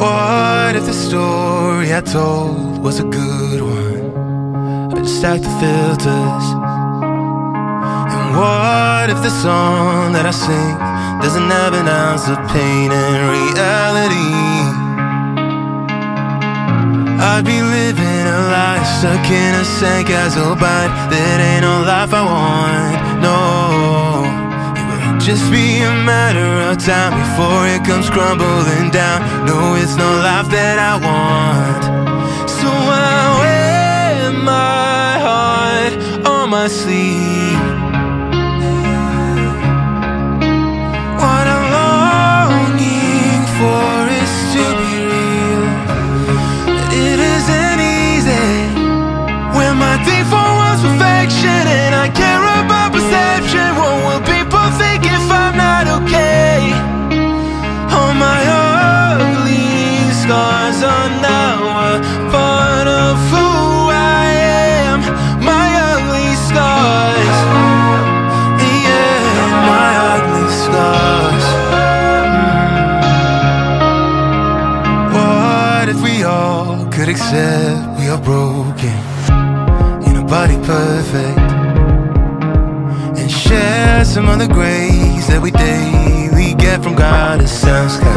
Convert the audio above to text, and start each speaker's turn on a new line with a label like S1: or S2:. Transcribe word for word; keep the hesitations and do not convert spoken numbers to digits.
S1: What if the story I told was a good one? I just stacked the filters. And what if the song that I sing doesn't have an ounce of pain and reality? I'd be living a life stuck in a sandcastle, but that ain't no life I want, no. It would just be a matter of time before it comes crumbling down. No, it's no life that I want. So I wear my heart on my sleeve. What I'm longing for is to be real. It isn't easy when my default was perfection, and I care about perception. What will people think if I'm not okay? All my ugly scars are now a part of who I am. My ugly scars, yeah, my ugly scars. mm. What if we all could accept we are broken, ain't nobody perfect, and share some of the grace that we daily get from God? It sounds kind